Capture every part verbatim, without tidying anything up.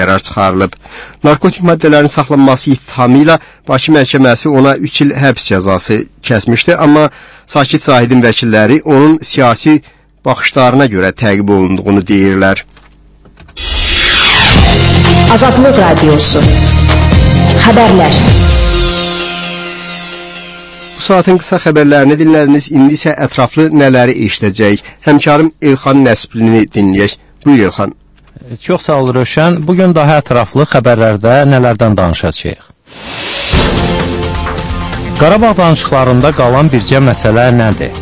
qərar çıxarılıb. Narkotik maddələrin saxlanması ittihamı ilə Bakı məhkəməsi ona üç il həbs cəzası kəsmişdi, amma Sakit Zahidin vəkilləri onun siyasi baxışlarına görə təqib olunduğunu deyirlər. Azadlıq Radiosu Xəbərlər. Bu saatin qısa xəbərlərini dinlədiniz. İndi isə ətraflı nələri eşidəcəyik? Həmkarım Elxan Nəsblini dinləyək. Buyur Elxan. Çox sağ ol Rövşən. Bugün daha ətraflı xəbərlərdə nələrdən danışacağıq? Qarabağ danışıqlarında qalan bircə məsələ nədir?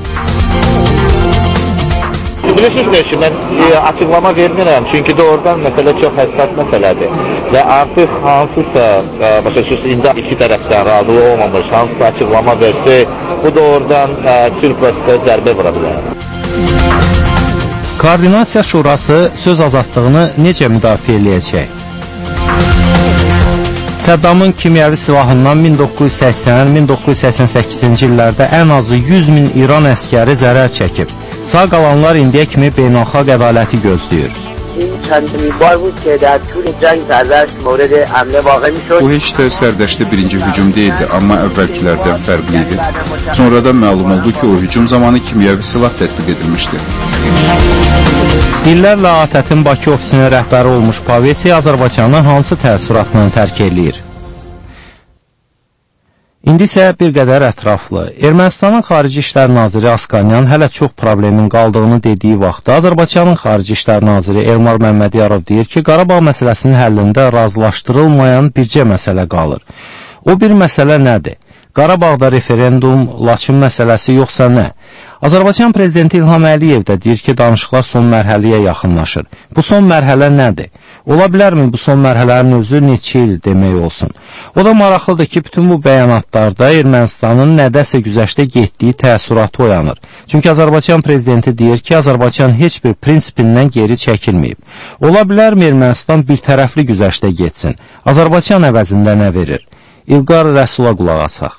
Bilirsiniz ki, mən e, açıqlama vermirəm, çünki doğrudan məsələ çox həssas məsələdir və artıq hansısa, e, başa düşürsünüz, indi iki tərəfdən razılıq olmamış, hansısa açıqlama versə, bu doğrudan e, sülh prosesinə zərbə vura bilər. Koordinasiya Şurası söz azadlığını necə müdafiə eləyəcək? Səddamın kimyəvi silahından min doqquz yüz səksən min doqquz yüz səksən səkkizinci illərdə ən azı yüz min İran əskəri zərər çəkib. Sağ qalanlar indiyə kimi beynəlxalq ədaləti gözləyir. Bu heç də sərdəşdə birinci hücum deyildi, amma əvvəlkilərdən fərqli idi. Sonradan məlum oldu ki, o hücum zamanı kimyəvi silah tətbiq edilmişdi. İllərlə A T Ə-tin Bakı ofisinin rəhbəri olmuş Pavesi Azərbaycanın hansı təəssüratını tərk eləyir? İndi isə bir qədər ətraflı. Ermənistanın Xarici İşlər Naziri Asqanyan hələ çox problemin qaldığını dediyi vaxtda Azərbaycanın Xarici İşlər Naziri Elmar Məmmədiyarov deyir ki, Qarabağ məsələsinin həllində razılaşdırılmayan bircə məsələ qalır. O bir məsələ nədir? Qarabağda referendum, Laçın məsələsi yoxsa nə? Azərbaycan Prezidenti İlham Əliyev də deyir ki, danışıqlar son mərhələyə yaxınlaşır. Bu son mərhələ nədir? Ola bilərmi bu son mərhələrin özü neçə il demək olsun? O da maraqlıdır ki, bütün bu bəyanatlarda Ermənistanın nədəsə güzəşdə getdiyi təəssüratı oyanır. Çünki Azərbaycan Prezidenti deyir ki, Azərbaycan heç bir prinsipindən geri çəkilməyib. Ola bilərmi Ermənistan bir tərəfli güzəşdə getsin? Azərbaycan əvəzində nə verir? İlqar Rəsula qulaq asaq.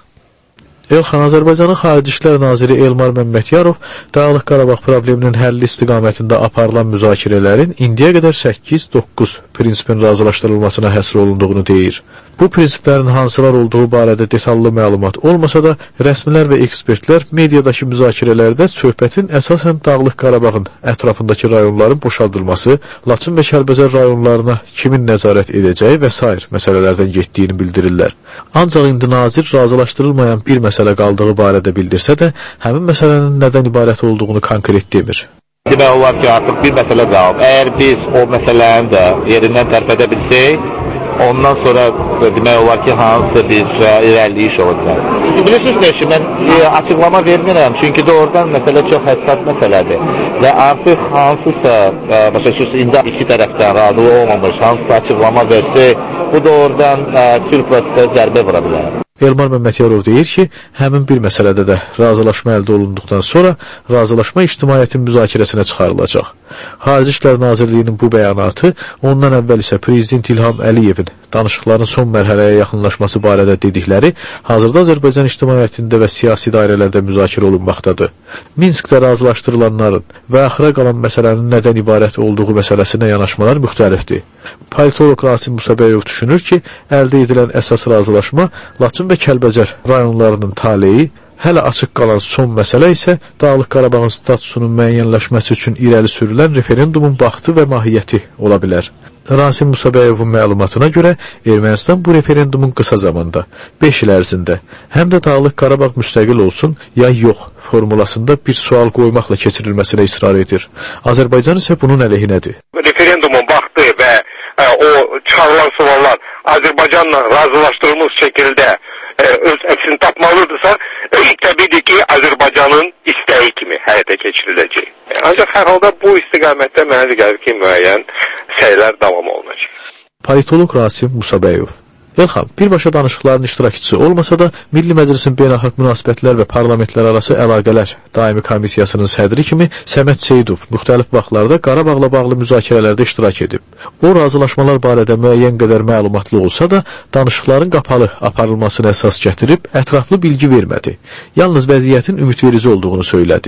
Elxan, Azərbaycanın Xarici İşlər Naziri Elmar Məmmədiyarov Dağlıq Qarabağ probleminin həlli istiqamətində aparılan müzakirələrin indiyə qədər səkkiz doqquz prinsipin razılaşdırılmasına həsr olunduğunu deyir. Bu prinsiplərin hansılar olduğu barədə detallı məlumat olmasa da, rəsmilər və ekspertlər mediadakı müzakirələrdə söhbətin əsasən Dağlıq Qarabağın ətrafındakı rayonların boşaldılması, Laçın və Kəlbəcər rayonlarına kimin nəzarət edəcəyi və sair məsələlərdən getdiyini bildirirlər. Ancaq indi nazir razılaşdırılmayan bir məsələ qaldığı barədə bildirsə də, həmin məsələnin nədən ibarət olduğunu konkret demir. Demək olar ki, artıq bir məsələ qalıb. Əgər biz o məsələni də yerindən tərpədə bilsək, ondan sonra demək olar ki, hansısa bir irəliyiş olacaq. Bilirsiniz ki, mən açıqlama vermirəm, çünki doğrudan məsələ çox həssas məsələdir və artıq hansısa, başa düşürsünüz, indi iki tərəfdən razılıq olmamış, hansısa açıqlama versə, bu doğrudan sülh prosesinə zərbə vura bilər. Elmar Məmmədiyarov deyir ki, həmin bir məsələdə də razılaşma əldə olunduqdan sonra razılaşma ictimaiyyətin müzakirəsinə çıxarılacaq. Xarici İşlər Nazirliyinin bu bəyanatı, ondan əvvəl isə Prezident İlham Əliyevin danışıqların son mərhələyə yaxınlaşması barədə dedikləri hazırda Azərbaycan ictimaiyyətində və siyasi dairələrdə müzakirə olunmaqdadır. Minskdə razılaşdırılanların və axıra qalan məsələnin nədən ibarət olduğu məsələsinə yanaşmalar müxtəlifdir. Politolog Rasim Musabəyov düşünür ki, əldə edilən əsas razılaşma Laçın və Kəlbəcər rayonlarının taleyi, hələ açıq qalan son məsələ isə Dağlıq Qarabağın statusunun müəyyənləşməsi üçün irəli sürülən referendumun vaxtı və mahiyyəti ola bilər. Rasim Musabəyovun məlumatına görə Ermənistan bu referendumun qısa zamanda, beş il ərzində, həm də Dağlıq Qarabağ müstəqil olsun, ya yox formulasında bir sual qoymaqla keçirilməsinə israr edir. Azərbaycan isə bunun əleyhinədir. Referendumun vaxtı və ə, o çıxarılan suallar Azərbaycanla razılaşdırılmış şəkildə ə, öz əksini tapmalıdırsa, təbiidir ki, Azərbaycanın istəyi kimi həyata keçiriləcək. Ancaq hər halda bu istiqamətdə mənə gəlir ki, müəyyən səylər davam olunacaq. Politolog Rasim Musabəyov. Elxan, birbaşa danışıqların iştirakçısı olmasa da Milli Məclisin Beynəlxalq Münasibətlər və Parlamentlərarası Əlaqələr Daimi Komissiyasının sədri kimi Səməd Seyidov müxtəlif vaxtlarda Qarabağla bağlı müzakirələrdə iştirak edib. O, razılaşmalar barədə müəyyən qədər məlumatlı olsa da, danışıqların qapalı aparılmasına əsas gətirib, ətraflı bilgi vermədi. Yalnız vəziyyətin ümidverici olduğunu söylədi.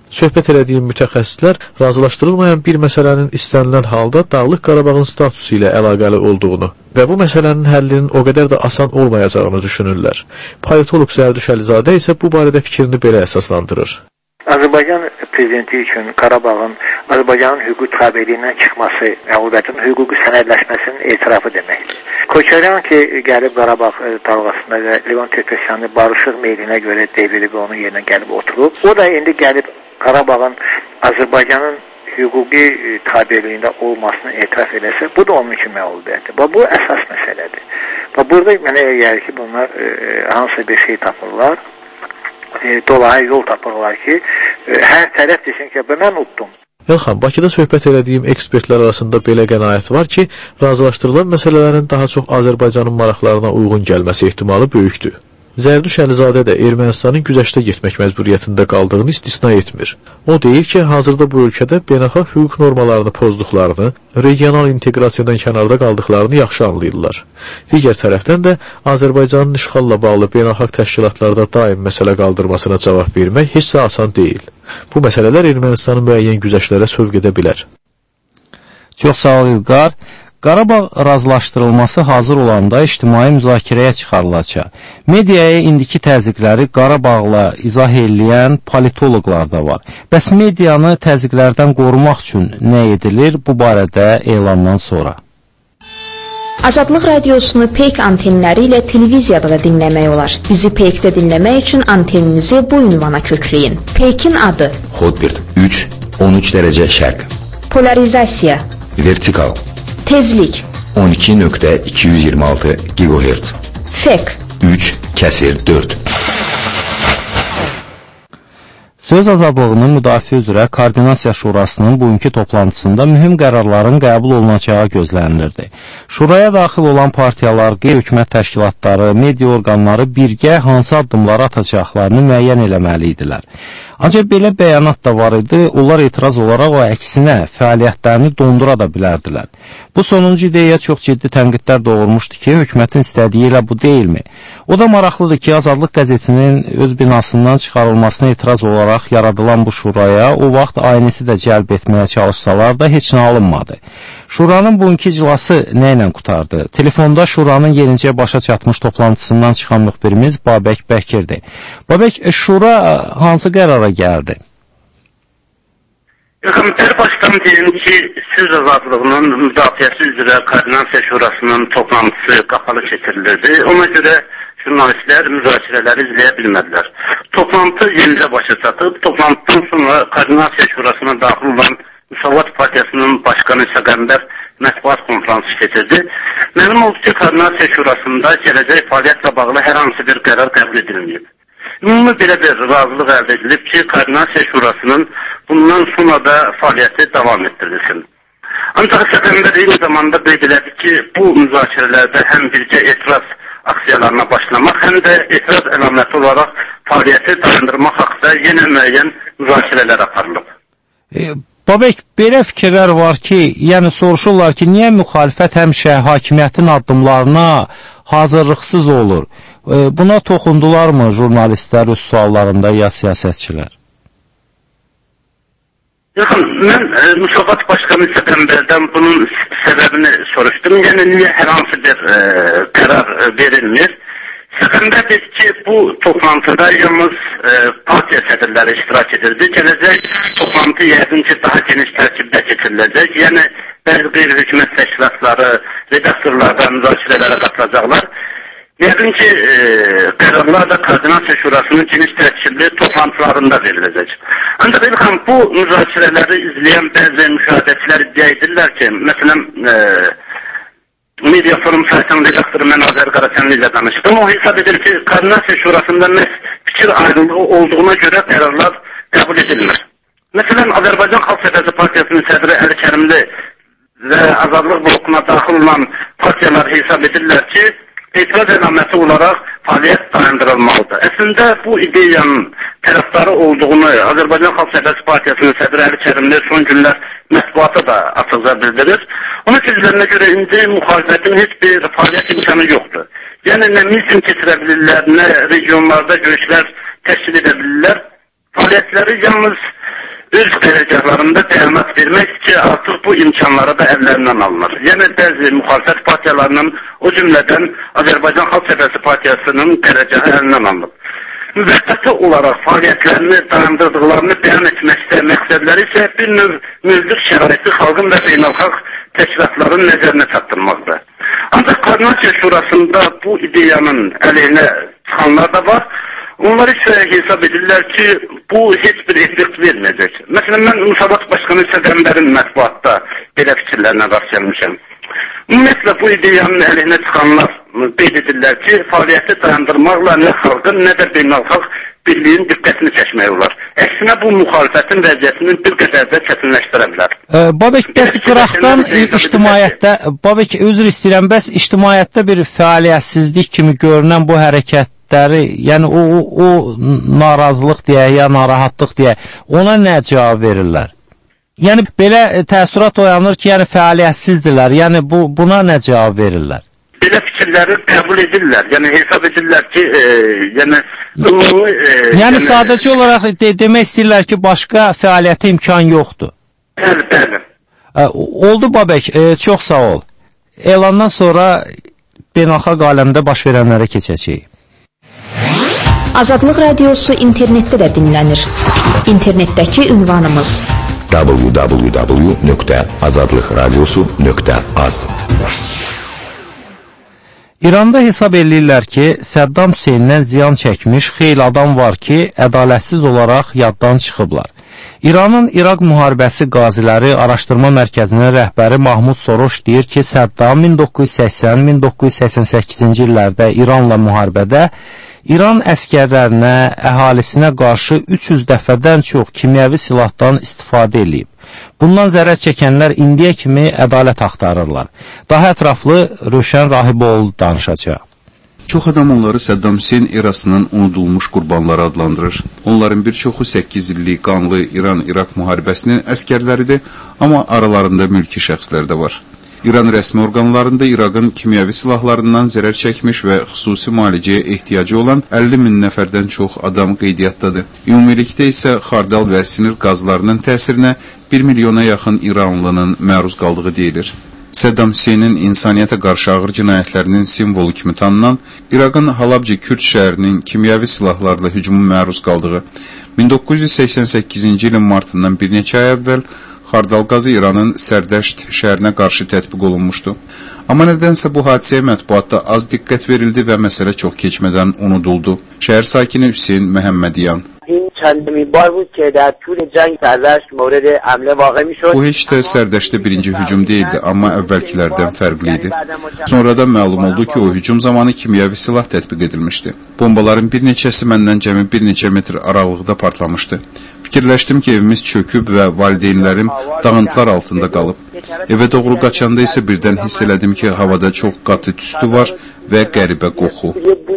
Söhbət elədiyim mütəxəssislər razılaşdırılmayan bir məsələnin istənilən halda Dağlıq Qarabağın statusu ilə əlaqəli olduğunu və bu məsələnin həllinin o qədər də asan olmayacağını düşünürlər. Politoloq Zərdüş Əlizadə isə bu barədə fikrini belə əsaslandırır. Azərbaycan prezidenti üçün Qarabağın Azərbaycanın hüquq tabeliyindən çıxması, məğlubiyyətin hüquqi sənədləşməsinin etirafı deməkdir. Koçaryan ki, gəlib Qarabağ dalğasında və Levon Tepesyanı barışıq meylinə görə devirib onun yerinə gəlib oturub. O da indi gəlib Qarabağın Azərbaycanın hüquqi tabeliyində olmasını etiraf edəsə, bu da onun üçün məğlubiyyətdir. Bu əsas məsələdir. Burada mənə gəlir ki, bunlar hansı bir şey tapırlar. E, dolayı yol tapırlar ki, e, hər tərəf desin ki, mən utdum. Elxan, Bakıda söhbət elədiyim ekspertlər arasında belə qənaət var ki, razılaşdırılan məsələlərin daha çox Azərbaycanın maraqlarına uyğun gəlməsi ehtimalı böyükdür. Zərdüş Əlizadə də Ermənistanın güzəştə getmək məcburiyyətində qaldığını istisna etmir. O deyir ki, hazırda bu ölkədə beynəlxalq hüquq normalarını pozduqlarını, regional inteqrasiyadan kənarda qaldıqlarını yaxşı anlayırlar. Digər tərəfdən də Azərbaycanın işğalla bağlı beynəlxalq təşkilatlarda daim məsələ qaldırmasına cavab vermək heç də asan deyil. Bu məsələlər Ermənistanın müəyyən güzəşlərə sövq edə bilər. Çox sağ ol İlqar. Qarabağ razılaşdırılması hazır olanda ictimai müzakirəyə çıxarılacaq. Mediaya indiki təzyiqləri Qarabağla izah eləyən politoloqlar da var. Bəs medianı təzyiqlərdən qorumaq üçün nə edilir bu barədə elandan sonra? Azadlıq radiosunu Peyk antenləri ilə televiziyada da dinləmək olar. Bizi Peykdə dinləmək üçün anteninizi bu ünvana kökləyin. Peykin adı Hotbird üç on üç dərəcə şərq. Polarizasiya Vertikal Tezlik on iki nöqtə iki yüz iyirmi altı gigahertz. Fek üç kəsir dörd. Söz azadlığının müdafiə üzrə Koordinasiya Şurasının bugünkü toplantısında mühüm qərarların qəbul olunacağı gözlənilirdi. Şuraya daxil olan partiyalar, qeyri-hökumət təşkilatları, media orqanları birgə hansı addımları atacaqlarını müəyyən eləməli idilər. Ancaq belə bəyanat da var idi, onlar etiraz olaraq o əksinə fəaliyyətlərini dondura da bilərdilər. Bu sonuncu ideya çox ciddi tənqidlər doğurmuşdu ki, hökumətin istədiyi elə bu deyilmi? O da maraqlıdır ki, Azadlıq qəzetinin öz binasından çıxarılmasına etiraz olaraq yaradılan bu şuraya o vaxt aynisi də cəlb etməyə çalışsalar da heç nə alınmadı. Şuranın bugünkü iclası nə ilə qutardı? Telefonda Şuranın yenicə başa çatmış toplantısından çıxan müxbirimiz Babək Bəkirdir. Babək, Şura hansı qərara gəldi? Hər başdan deyim ki, söz azadlığının müdafiəsi üzrə Koordinasiya Şurasının toplantısı qapalı keçirilirdi. Ona görə jurnalistlər müzakirələri izləyə bilmədilər. Toplantı yenicə başa çatıb, toplantıdan sonra Koordinasiya Şurasına daxil olan Müsavat Partiyasının başqanı Səqəmbər mətbuat konferansı keçirdi. Məlum oldu ki, Koordinasiya Şurasında gələcək fəaliyyətlə bağlı hər hansı bir qərar qəbul edilməyib. Ümumi belə bir razılıq əldə edilib ki, Koordinasiya Şurasının bundan sonra da fəaliyyəti davam etdirilsin. Ancaq Səqəmbər eyni zamanda qeyd elədi ki, bu müzakirələrdə həm bircə etiraz aksiyalarına başlamaq, həm də etiraz əlaməti olaraq fəaliyyəti dayandırmaq haqqında yenə müəyyən müzakirələr aparılıb. E, Babək, belə fikirlər var ki, yəni soruşurlar ki, niyə müxalifət həmişə hakimiyyətin addımlarına hazırlıqsız olur? E, buna toxundularmı jurnalistlər öz suallarında ya siyasətçilər? Yaxın, mən e, Müsavat Başqanı Səqəmbərdən bunun səbəbini soruşdum. Yəni, niyə hər hansı bir e, qərar e, verilmir? Səqəmbər dedi ki, bu toplantıda yalnız e, partiya sədrləri iştirak edirdi. Gələcək toplantı yəqin ki, daha geniş tərkibdə keçiriləcək. Yəni, bəzi qeyri-hökumət təşkilatları, redaktorlar da müzakirələrə qatılacaqlar. Yəqin ki, e, qərarlar da Koordinasiya Şurasının geniş tərkibli toplantılarında veriləcək. Ancaq İlxan, bu müzakirələri izləyən bəzi müşahidəçilər iddia edirlər ki, məsələn, e, Media Forum saytının redaktoru mən Azər Qaraçanlı ilə danışdım. O hesab edir ki, Koordinasiya Şurasında məhz fikir ayrılığı olduğuna görə qərarlar qəbul edilmir. Məsələn, Azərbaycan Xalq Səfəsi Partiyasının sədri Əli Kərimli və Azadlıq blokuna daxil olan partiyalar hesab edirlər ki, etiraz əlaməti olaraq fəaliyyət dayandırılmalıdır. Əslində, bu ideyanın tərəfdarı olduğunu Azərbaycan Xalq Səfəsi Partiyasının sədri Əli Kərimli son günlər mətbuata da açıqca bildirir. Onun sözlərinə görə indi müxalifətin heç bir fəaliyyət imkanı yoxdur. Yəni, nə miting keçirə bilirlər, nə regionlarda görüşlər təşkil edə bilirlər. Fəaliyyətləri yalnız öz qərargahlarında bəyanat vermək ki, artıq bu imkanlara da əllərindən alınır. Yəni bəzi müxalifət partiyalarının, o cümlədən Azərbaycan Xalq Cəbhəsi Partiyasının qərargahı əlindən alınıb. Müvəqqəti olaraq fəaliyyətlərini dayandırdıqlarını bəyan etməkdə məqsədləri isə bir növ mövcud şəraiti xalqın və beynəlxalq təşkilatların nəzərinə çatdırmaqdır. Ancaq Koordinasiya Şurasında bu ideyanın əleyhinə çıxanlar da var. Onlar isə hesab edirlər ki, bu heç bir effekt verməyəcək. Məsələn, mən Müsavat Başqanı Sədənbərin mətbuatda belə fikirlərinə rast gəlmişəm. Ümumiyyətlə, bu ideyanın əleyhinə çıxanlar qeyd edirlər ki, fəaliyyəti dayandırmaqla nə xalqın, nə də beynəlxalq birliyin diqqətini çəkmək olar. Əksinə, bu müxalifətin vəziyyətini bir qədər də çətinləşdirə bilər. Babək, bəs qıraqdan ictimaiyyətdə, Babək, üzr istəyirəm, bəs ictimaiyyətdə bir fəaliyyətsizlik kimi görünən bu hərəkətləri, yəni o, o, o narazılıq deyək, ya narahatlıq deyək, ona nə cavab verirlər? Yəni, belə təəssürat oyanır ki, yəni fəaliyyətsizdirlər, yəni bu, buna nə cavab verirlər? Belə fikirləri qəbul edirlər, yəni hesab edirlər ki, e, yəni ümumi... E, yəni, yəni sadəcə olaraq de demək istəyirlər ki, başqa fəaliyyətə imkan yoxdur. Bəli, bəli. E, oldu Babək, e, çox sağ ol. Elandan sonra beynəlxalq aləmdə baş verənlərə keçəcəyik. Azadlıq Radiosu internetdə də dinlənir. İnternetdəki ünvanımız w w w nöqtə azadlıqradiosu nöqtə az. İranda hesab edirlər ki, Səddam Hüseyndən ziyan çəkmiş xeyli adam var ki, ədalətsiz olaraq yaddan çıxıblar. İranın İraq müharibəsi qaziləri araşdırma mərkəzinin rəhbəri Mahmud Soroş deyir ki, Səddam min doqquz yüz səksən min doqquz yüz səksən səkkizinci illərdə İranla müharibədə İran əskərlərinə, əhalisinə qarşı üç yüz dəfədən çox kimyəvi silahdan istifadə edib. Bundan zərər çəkənlər indiyə kimi ədalət axtarırlar. Daha ətraflı Rövşən Rahiboğlu danışacaq. Çox adam onları Səddam Hüseyn erasının unudulmuş qurbanları adlandırır. Onların bir çoxu səkkiz illik qanlı İran-İraq müharibəsinin əskərləridir, amma aralarında mülki şəxslər də var. İran rəsmi orqanlarında İraqın kimyəvi silahlarından zərər çəkmiş və xüsusi müalicəyə ehtiyacı olan əlli min nəfərdən çox adam qeydiyyatdadır. Ümumilikdə isə xardal və sinir qazlarının təsirinə bir milyona yaxın İranlının məruz qaldığı deyilir. Səddam Hüseynin insaniyyətə qarşı ağır cinayətlərinin simvolu kimi tanınan İraqın Halabca Kürd şəhərinin kimyəvi silahlarla hücuma məruz qaldığı min doqquz yüz səksən səkkizinci ilin martından bir neçə ay əvvəl xardal qazı İranın Sərdəşt şəhərinə qarşı tətbiq olunmuşdu. Amma nədənsə bu hadisəyə mətbuatda az diqqət verildi və məsələ çox keçmədən unuduldu. Şəhər sakini Hüseyn Məhəmmədyan. Bu heç də Sərdəşdə birinci hücum deyildi, amma əvvəlkilərdən fərqli idi. Sonradan məlum oldu ki, o hücum zamanı kimyəvi silah tətbiq edilmişdi. Bombaların bir neçəsi məndən cəmi bir neçə metr aralıqda partlamışdı. Fikirləşdim ki, evimiz çöküb və valideynlərim dağıntılar altında qalıb. Evə doğru qaçanda isə birdən hiss elədim ki, havada çox qatı tüstü var və qəribə qoxu.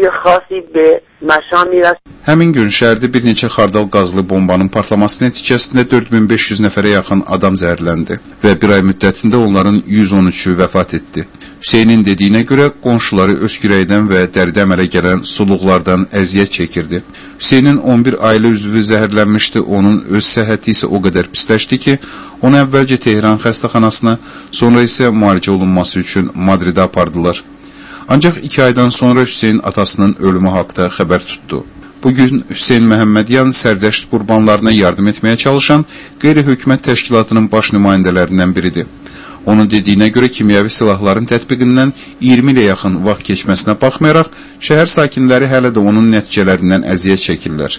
Həmin gün şəhərdə bir neçə xardal qazlı bombanın partlaması nəticəsində dörd min beş yüz nəfərə yaxın adam zəhərləndi və bir ay müddətində onların yüz on üçü vəfat etdi. Hüseynin dediyinə görə qonşuları öskürəkdən və dəridə əmələ gələn suluqlardan əziyyət çəkirdi. Hüseynin on bir ailə üzvü zəhərlənmişdi, onun öz səhhəti isə o qədər pisləşdi ki, onu əvvəlcə Tehran xəstəxanasına, sonra isə müalicə olunması üçün Madridə apardılar. Ancaq iki aydan sonra Hüseyn atasının ölümü haqda xəbər tutdu. Bugün Hüseyn Məhəmmədyan Sərdəşt qurbanlarına yardım etməyə çalışan qeyri-hökumət təşkilatının baş nümayəndələrindən biridir. Onun dediyinə görə kimyəvi silahların tətbiqindən iyirmi ilə yaxın vaxt keçməsinə baxmayaraq, şəhər sakinləri hələ də onun nəticələrindən əziyyət çəkirlər.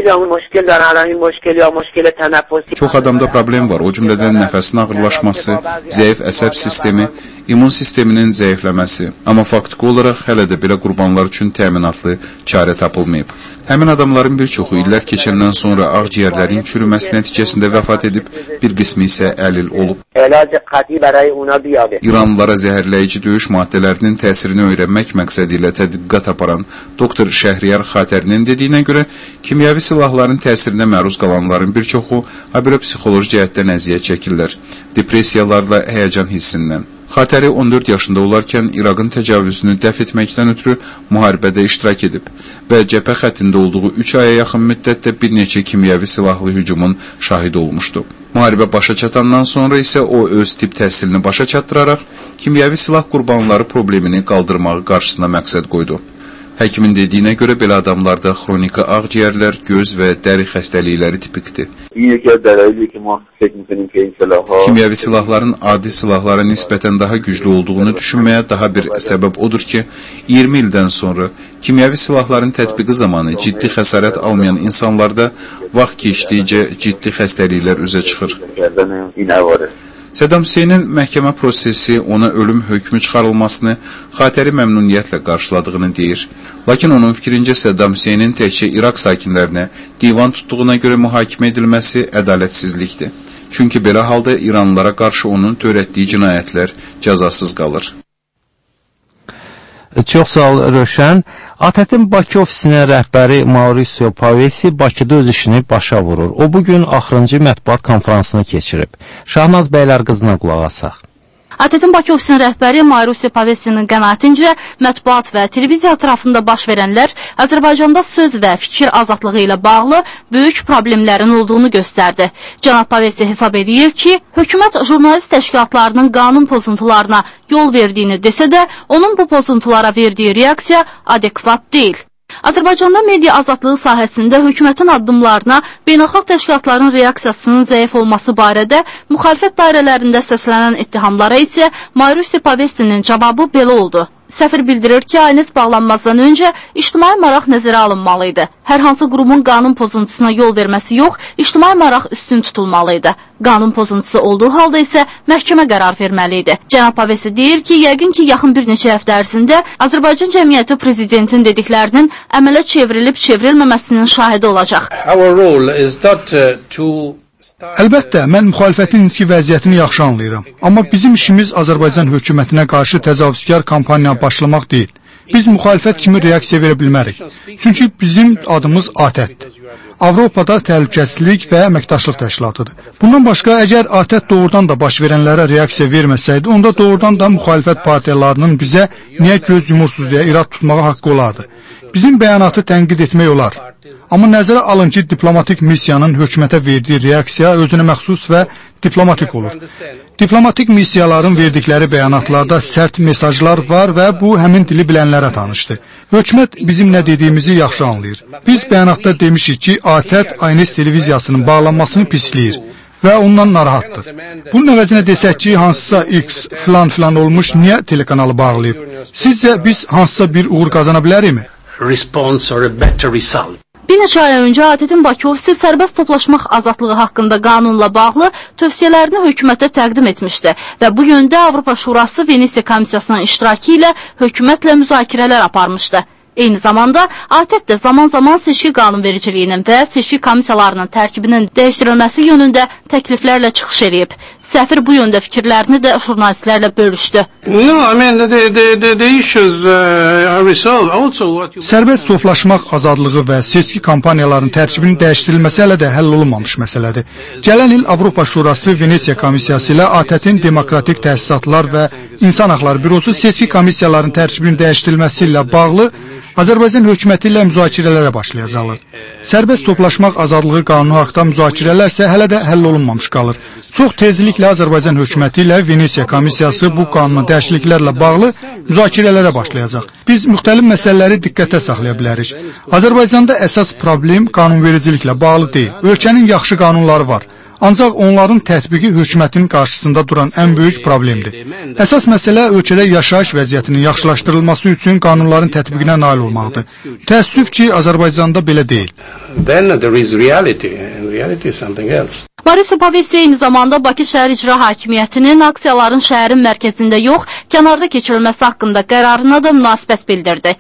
Çox adamda problem var, o cümlədən nəfəsin ağırlaşması, zəif əsəb sistemi, immun sisteminin zəifləməsi. Amma faktiki olaraq hələ də belə qurbanlar üçün təminatlı çarə tapılmayıb. Həmin adamların bir çoxu illər keçəndən sonra ağciyərlərin çürüməsi nəticəsində vəfat edib, bir qismi isə əlil olub. İranlılara zəhərləyici döyüş maddələrinin təsirini öyrənmək məqsədi ilə tədqiqat aparan doktor Şəhriyar Xatərinin dediyinə görə, kimyəvi silahların təsirinə məruz qalanların bir çoxu habelə psixoloji cəhətdən əziyyət çəkirlər, depressiyalarla həyəcan hissindən. Xatəri on dörd yaşında olarkən İraqın təcavüzünü dəf etməkdən ötürü müharibədə iştirak edib və cəbhə xəttində olduğu üç aya yaxın müddətdə bir neçə kimyəvi silahlı hücumun şahidi olmuşdu. Müharibə başa çatandan sonra isə o öz tibb təhsilini başa çatdıraraq kimyəvi silah qurbanları problemini qaldırmağı qarşısına məqsəd qoydu. Həkimin dediyinə görə belə adamlarda xroniki ağciyərlər, göz və dəri xəstəlikləri tipikdir. Kimyəvi silahların adi silahlara nisbətən daha güclü olduğunu düşünməyə daha bir səbəb odur ki, iyirmi ildən sonra kimyəvi silahların tətbiqi zamanı ciddi xəsarət almayan insanlarda vaxt keçdikcə ciddi xəstəliklər üzə çıxır. Səddam Hüseynin məhkəmə prosesi ona ölüm hökmü çıxarılmasını Xatəri məmnuniyyətlə qarşıladığını deyir. Lakin onun fikrincə Səddam Hüseynin təkcə İraq sakinlərinə divan tutduğuna görə mühakimə edilməsi ədalətsizlikdir. Çünki belə halda İranlılara qarşı onun törətdiyi cinayətlər cəzasız qalır. Çox sağ ol, Rövşən. A T Ə-in Bakı ofisinin rəhbəri Mauricio Pavesi Bakıda öz işini başa vurur. O, bugün axırıncı mətbuat konferansını keçirib. Şahnaz bəylər qızına qulaq asaq. A T Ə-in Bakı ofisinin rəhbəri Mauricio Pavesinin qənaətincə mətbuat və televiziya ətrafında baş verənlər Azərbaycanda söz və fikir azadlığı ilə bağlı böyük problemlərin olduğunu göstərdi. Cənab Pavesi hesab edir ki, hökumət jurnalist təşkilatlarının qanun pozuntularına yol verdiyini desə də, onun bu pozuntulara verdiyi reaksiya adekvat deyil. Azərbaycanda media azadlığı sahəsində hökumətin addımlarına beynəlxalq təşkilatların reaksiyasının zəif olması barədə müxalifət dairələrində səslənən ittihamlara isə Mauricio Pavesinin cavabı belə oldu. Səfir bildirir ki, aynes bağlanmazdan öncə ictimai maraq nəzərə alınmalıydı. Hər hansı qurumun qanun pozuntusuna yol verməsi yox, ictimai maraq üstün tutulmalıydı. Qanun pozuntusu olduğu halda isə məhkəmə qərar verməliydi. Cənab Pavesi deyir ki, yəqin ki, yaxın bir neçə həftə ərzində Azərbaycan cəmiyyəti prezidentin dediklərinin əmələ çevrilib çevrilməməsinin şahidi olacaq. Əlbəttə, mən müxalifətin indiki vəziyyətini yaxşı anlayıram. Amma bizim işimiz Azərbaycan hökumətinə qarşı təcavüzkar kampaniya başlamaq deyil. Biz müxalifət kimi reaksiya verə bilmərik. Çünki bizim adımız A T Ə-dir. Avropada təhlükəsizlik və əməkdaşlıq təşkilatıdır. Bundan başqa, əgər A T Ə doğrudan da baş verənlərə reaksiya verməsəydi, onda doğrudan da müxalifət partiyalarının bizə niyə göz yumursuz deyə irad tutmağa haqqı olardı. Bizim bəyanatı tənqid etmək olar. Amma nəzərə alın ki, diplomatik missiyanın hökumətə verdiyi reaksiya özünə məxsus və diplomatik olur. Diplomatik missiyaların verdikləri bəyanatlarda sərt mesajlar var və bu həmin dili bilənlərə tanışdır. Hökumət bizim nə dediyimizi yaxşı anlayır. Biz bəyanatda demişik ki, A T Ə aynes televiziyasının bağlanmasını pisləyir və ondan narahatdır. Bunun əvəzinə desək ki, hansısa X filan filan olmuş, niyə telekanalı bağlayıb? Sizcə biz hansısa bir uğur qazana bilərikmi? Bir neçə ay öncə A T Ə-in Bakı ofisi sərbəst toplaşmaq azadlığı haqqında qanunla bağlı tövsiyələrini hökumətə təqdim etmişdi və bu yöndə Avropa Şurası Venesiya Komissiyasının iştirakı ilə hökumətlə müzakirələr aparmışdı. Eyni zamanda A T Ə də zaman-zaman seçki qanunvericiliyinin və seçki komissiyalarının tərkibinin dəyişdirilməsi yönündə təkliflərlə çıxış edib. Səfir bu yöndə fikirlərini də jurnalistlərlə bölüşdü. Sərbəst toplaşmaq azadlığı və seçki kampaniyalarının tərkibinin dəyişdirilməsi hələ də həll olunmamış məsələdir. Gələn il Avropa Şurası Venesiya Komissiyası ilə A T Ə-in Demokratik Təsisatlar və İnsan Haqları Bürosu seçki komissiyalarının tərkibinin dəyişdirilməsi ilə bağlı Azərbaycan hökuməti ilə müzakirələrə başlayacaqlar. Sərbəst toplaşmaq azadlığı qanunu haqqında müzakirələr isə hələ də həll olunmamış qalır. Çox tezliklə Azərbaycan hökuməti ilə Venesiya Komissiyası bu qanunun dəyişikliklərlə bağlı müzakirələrə başlayacaq. Biz müxtəlif məsələləri diqqətə saxlaya bilərik. Azərbaycanda əsas problem qanunvericiliklə bağlı deyil. Ölkənin yaxşı qanunları var. Ancaq onların tətbiqi hökumətin qarşısında duran ən böyük problemdir. Əsas məsələ ölkədə yaşayış vəziyyətinin yaxşılaşdırılması üçün qanunların tətbiqinə nail olmaqdır. Təəssüf ki, Azərbaycanda belə deyil. Mauricio Pavesi eyni zamanda Bakı Şəhər İcra Hakimiyyətinin aksiyaların şəhərin mərkəzində yox, kənarda keçirilməsi haqqında qərarına da münasibət bildirdi.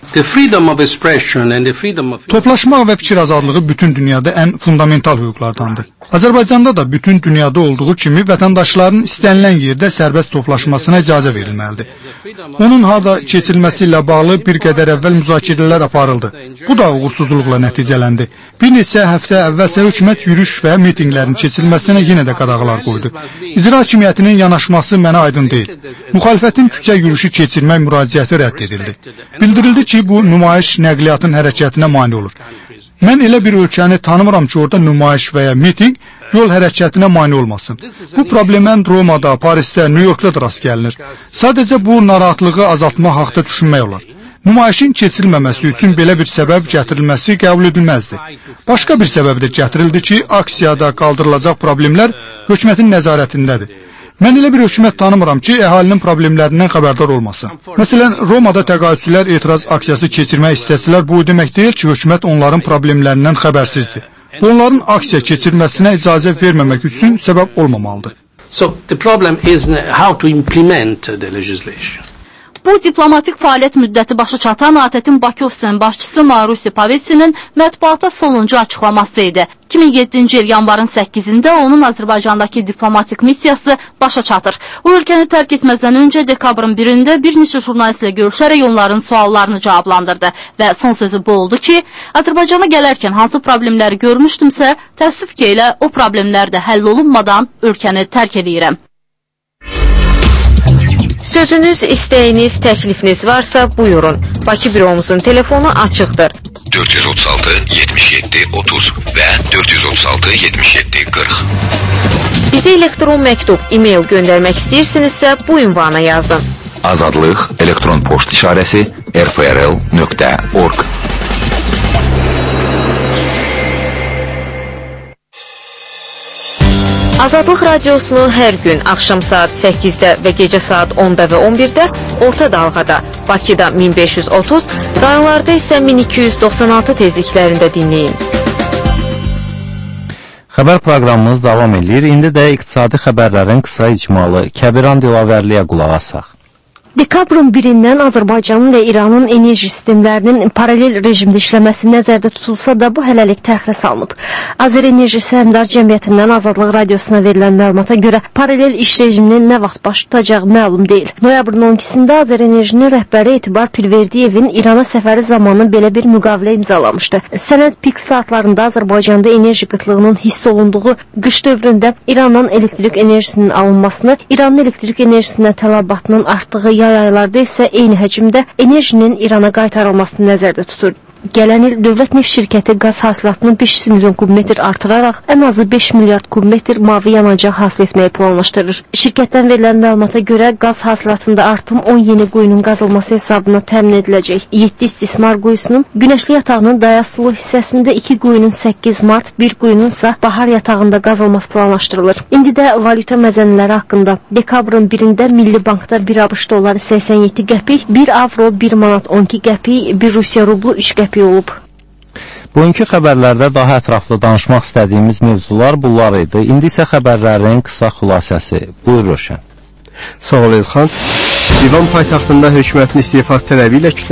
Toplaşmaq və fikir azadlığı bütün dünyada ən fundamental hüquqlardandır. Azərbaycanda da bütün dünyada olduğu kimi vətəndaşların istənilən yerdə sərbəst toplaşmasına icazə verilməlidir. Onun harda keçirilməsi ilə bağlı bir qədər əvvəl müzakirələr aparıldı. Bu da uğursuzluqla nəticələndi. Bir neçə həftə əvvəlsə hökumət yürüyüş və mitinqlərin keçirilməsi keçirilməsinə yenə də qadağalar qoydu. İcra hakimiyyətinin yanaşması mənə aydın deyil. Müxalifətin küçə yürüyüşü keçirmək müraciəti rədd edildi. Bildirildi ki, bu nümayiş nəqliyyatın hərəkətinə mane olur. Mən elə bir ölkəni tanımıram ki, orada nümayiş və ya miting yol hərəkətinə mane olmasın. Bu problemə Romada, Parisdə, New Yorkda da rast gəlinir. Sadəcə bu narahatlığı azaltmaq haqda düşünmək olar. Nümayişin keçirilməməsi üçün belə bir səbəb gətirilməsi qəbul edilməzdi. Başqa bir səbəb də gətirildi ki, aksiyada qaldırılacaq problemlər hökumətin nəzarətindədir. Mən elə bir hökumət tanımıram ki, əhalinin problemlərindən xəbərdar olmasın. Məsələn, Romada təqaüdçülər etiraz aksiyası keçirmək istəsələr, bu demək deyil ki, hökumət onların problemlərindən xəbərsizdir. Bu, onların aksiya keçirməsinə icazə verməmək üçün səbəb olmamalıdır. So, the problem is how to implement the legislation. Bu diplomatik fəaliyyət müddəti başa çatan A T T-in Bakı ofisinin başçısı Marusi Pavesinin mətbuata sonuncu açıqlaması idi. iki min yeddinci il yanvarın səkkizində onun Azərbaycandakı diplomatik missiyası başa çatır. O ölkəni tərk etməzdən öncə dekabrın birində bir neçə jurnalistlə görüşərək onların suallarını cavablandırdı və son sözü bu oldu ki, Azərbaycana gələrkən hansı problemləri görmüşdümsə, təəssüf ki, elə o problemlər də həll olunmadan ölkəni tərk edirəm. Sözünüz, istəyiniz, təklifiniz varsa buyurun. Bakı büromuzun telefonu açıqdır. dörd yüz otuz altı yetmiş yeddi otuz və dörd yüz otuz altı yetmiş yeddi qırx. Bizə elektron məktub, e-mail göndərmək istəyirsinizsə bu ünvana yazın. Azadlıq elektron poçt işarəsi r f r l nöqtə org. Azadlıq radiosunu hər gün axşam saat səkkizdə və gecə saat onda və on birdə orta dalğada, Bakıda min beş yüz otuz, rayonlarda isə min iki yüz doxsan altı tezliklərində dinləyin. Xəbər proqramımız davam edir. İndi də iqtisadi xəbərlərin qısa icmalı Kəbiran Dilavərliyə qulaq asaq. Dekabrın birindən Azərbaycanın və İranın enerji sistemlərinin paralel rejimdə işləməsi nəzərdə tutulsa da bu hələlik təxirə salınıb. Azərenerji Səhmdar Cəmiyyətindən Azadlıq Radiosuna verilən məlumata görə paralel iş rejiminin nə vaxt baş tutacağı məlum deyil. Noyabrın on ikisində Azərenerjinin rəhbəri Etibar Pirverdiyevin İrana səfəri zamanı belə bir müqavilə imzalamışdı. Sənəd pik saatlarında Azərbaycanda enerji qıtlığının hiss olunduğu qış dövründə İrandan elektrik enerjisinin alınmasını, İranın elektrik enerjisinə tələbatının artdığı yay aylarda isə eyni həcmdə enerjinin İrana qaytarılmasını nəzərdə tutur. Gələn il Dövlət Neft Şirkəti qaz hasilatını beş yüz milyon kubmetr artıraraq ən azı beş milyard kubmetr mavi yanacaq hasil etməyi planlaşdırır. Şirkətdən verilən məlumata görə qaz hasilatında artım on yeni quyunun qazılması hesabına təmin ediləcək. yeddi istismar quyusunun Günəşli yatağının Dayaz sulu hissəsində iki quyunun səkkiz mart, bir quyunun isə bahar yatağında qazılması planlaşdırılır. İndi də valyuta məzənləri haqqında dekabrın birində Milli Bankda bir ABŞ doları səksən yeddi qəpik, bir avro bir manat on iki qəpik, bir Rusiya rublu üç qəpik olub. Bugünkü xəbərlərdə daha ətraflı danışmaq istədiyimiz mövzular bunlar idi. İndi isə xəbərlərin qısa xülasəsi. Buyur Rövşən. Sağ ol Elxan. Divan paytaxtında hökumətin istefası tələbi ilə